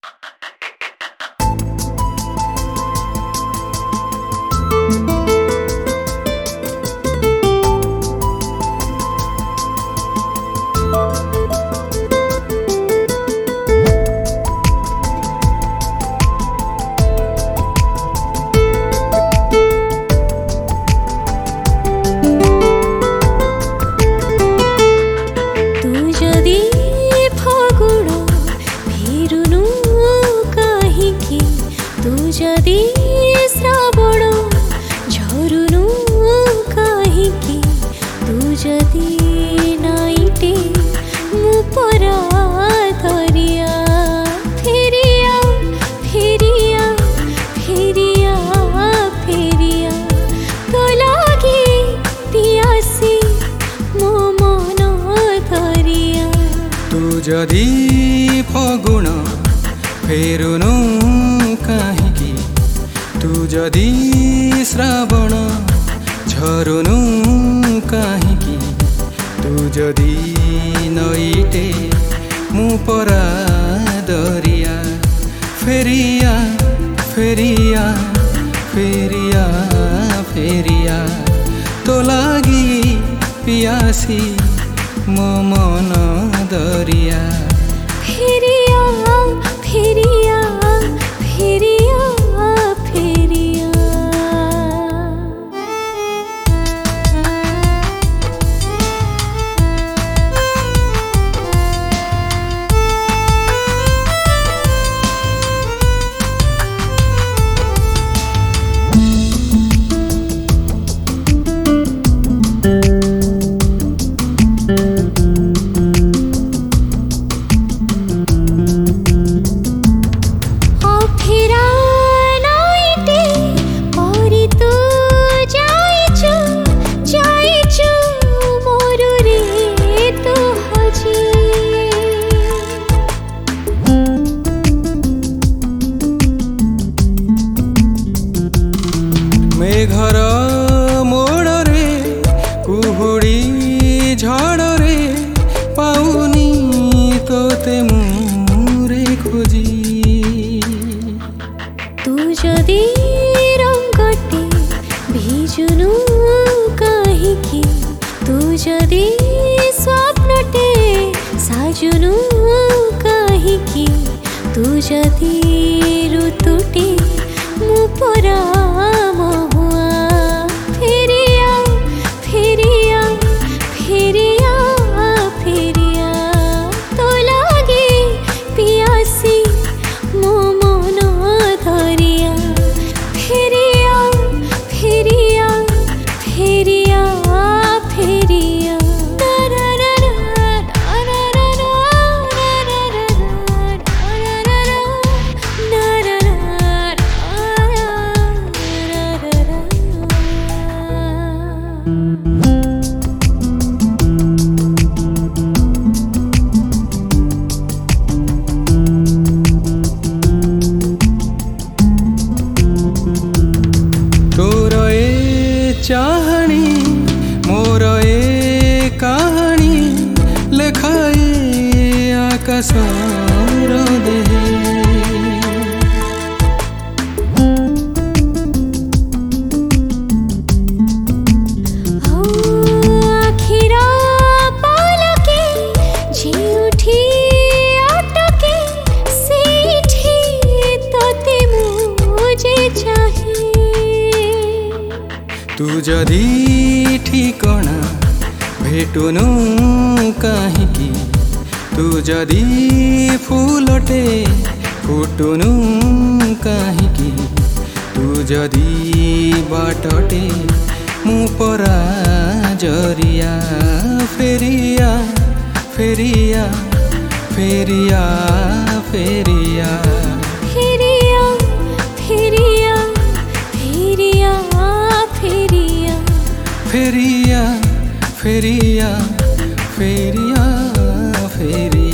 जदि श्रावण झरुनु कहिकी तू जदि नाइटे मु परा धरिया फेरिया फेरिया फेरिया फेरिया तो लागी पियासी मो मन धरिया तू जदि फगुण फेरुनु काहिकी तू जदि श्रावण झरुनु काहिकी तू जदि नईटे मु परा दरिया फेरिया फेरिया फेरिया फेरिया तो लागी पियासी मो मन दरिया फेरिया फेरिया फेरिया फेरिया मेघर मोड़े कुहुड़ी झड़े पाउनी तोते मुरे खोजी तू जदि रंगटे भिजुनु कहिकी तू जदि स्वप्नटे साजुनु कहिकी तू जदि ऋतुटे मु परा महुआ फेरिया फेरिया फेरिया फेरिया तो लागे पियासी मो मन धरिया फेरिया फेरिया फेरिया फेरिया तोर ए चाहनी मोर ए कहानी लेखाए आकाशर देहे तू जदि ठिकणा भेटुनु काहिकी तू जदि फूलटे फुटुनु काहिकी तू जदि बाटटे मु परा जरिया फेरिया फेरिया फेरिया फेरिया फेरिया फेरिया फेरिया फेरिया फेरिया फेरिया फेरिया फेरिया